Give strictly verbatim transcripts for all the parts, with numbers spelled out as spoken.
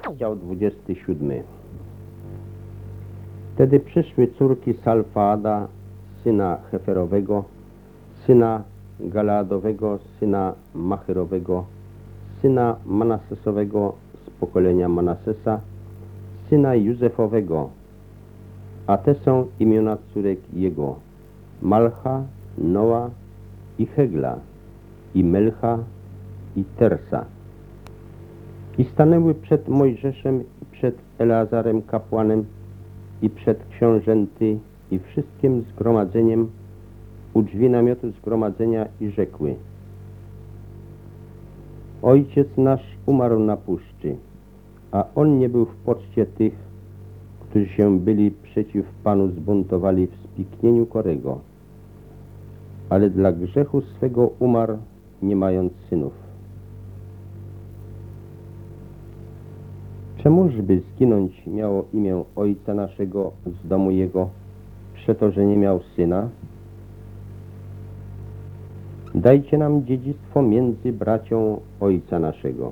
Rozdział dwudziesty siódmy. Wtedy przyszły córki Salfaada, syna Heferowego, syna Galaadowego, syna Macherowego, syna Manasesowego z pokolenia Manasesa, syna Józefowego, a te są imiona córek jego: Malcha, Noa i Hegla, i Melcha, i Tersa. I stanęły przed Mojżeszem i przed Eleazarem kapłanem i przed książęty i wszystkim zgromadzeniem u drzwi namiotu zgromadzenia i rzekły: Ojciec nasz umarł na puszczy, a on nie był w poczcie tych, którzy się byli przeciw Panu zbuntowali w spiknieniu Korego, ale dla grzechu swego umarł, nie mając synów. Czemużby zginąć miało imię ojca naszego z domu jego, przeto, że nie miał syna? Dajcie nam dziedzictwo między bracią ojca naszego.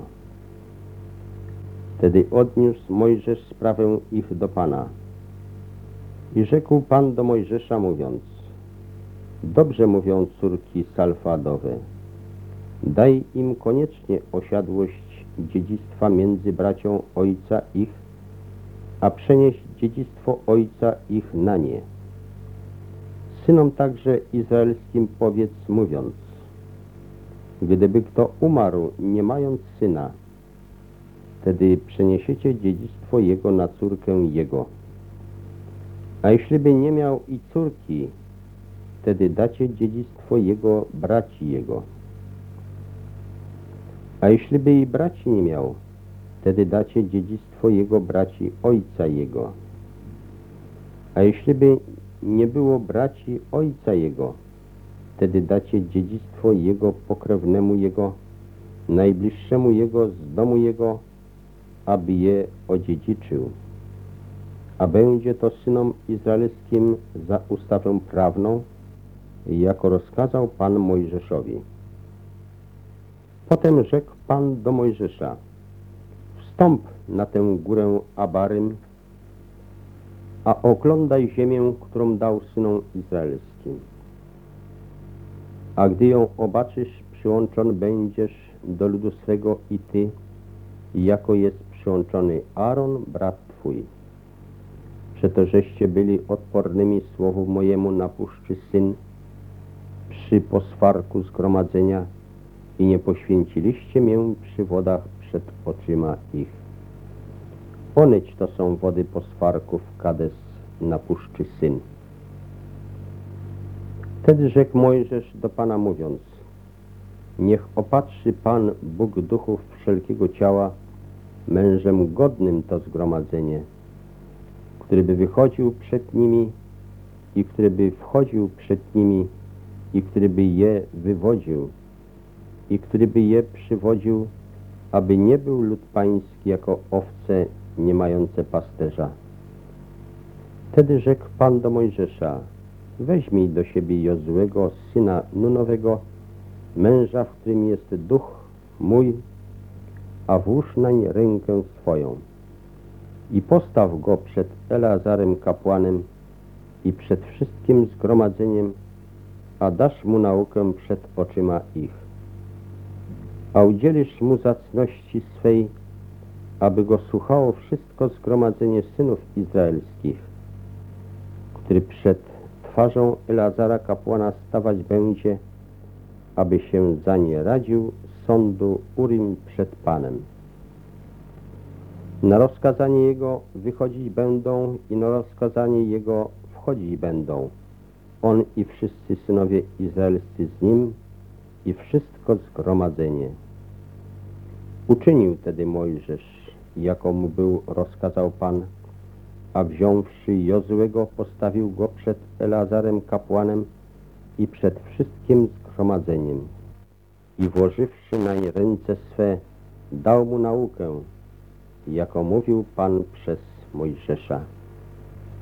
Wtedy odniósł Mojżesz sprawę ich do Pana. I rzekł Pan do Mojżesza, mówiąc: Dobrze mówią córki Salfaadowe. Daj im koniecznie osiadłość dziedzictwa między bracią ojca ich, a przenieś dziedzictwo ojca ich na nie. Synom także izraelskim powiedz, mówiąc: Gdyby kto umarł, nie mając syna, wtedy przeniesiecie dziedzictwo jego na córkę jego. A jeśliby nie miał i córki, wtedy dacie dziedzictwo jego braci jego. A jeśliby i braci nie miał, wtedy dacie dziedzictwo jego braci ojca jego. A jeśliby nie było braci ojca jego, wtedy dacie dziedzictwo jego pokrewnemu jego, najbliższemu jego z domu jego, aby je odziedziczył. A będzie to synom izraelskim za ustawę prawną, jako rozkazał Pan Mojżeszowi. Potem rzekł Pan do Mojżesza: Wstąp na tę górę Abarym, a oglądaj ziemię, którą dał synom izraelskim. A gdy ją obaczysz, przyłączony będziesz do ludu swego i ty, jako jest przyłączony Aaron, brat twój. Przeto żeście byli odpornymi słowu mojemu na puszczy Syn, przy poswarku zgromadzenia, i nie poświęciliście mię przy wodach przed oczyma ich. Onyć to są wody poswarków Kades na puszczy Syn. Wtedy rzekł Mojżesz do Pana, mówiąc: Niech opatrzy Pan, Bóg duchów wszelkiego ciała, mężem godnym to zgromadzenie, który by wychodził przed nimi i który by wchodził przed nimi i który by je wywodził i który by je przywodził, aby nie był lud pański jako owce nie mające pasterza. Wtedy rzekł Pan do Mojżesza: Weźmij do siebie Jozłego, syna Nunowego, męża, w którym jest duch mój, a włóż nań rękę swoją i postaw go przed Eleazarem kapłanem i przed wszystkim zgromadzeniem, a dasz mu naukę przed oczyma ich. A udzielisz mu zacności swej, aby go słuchało wszystko zgromadzenie synów izraelskich, który przed twarzą Eleazara kapłana stawać będzie, aby się za nie radził sądu Urim przed Panem. Na rozkazanie jego wychodzić będą i na rozkazanie jego wchodzić będą, on i wszyscy synowie izraelscy z nim i wszystko zgromadzenie. Uczynił tedy Mojżesz, jako mu był rozkazał Pan, a wziąwszy Jozłego, postawił go przed Eleazarem kapłanem i przed wszystkim zgromadzeniem. I włożywszy nań ręce swe, dał mu naukę, jako mówił Pan przez Mojżesza.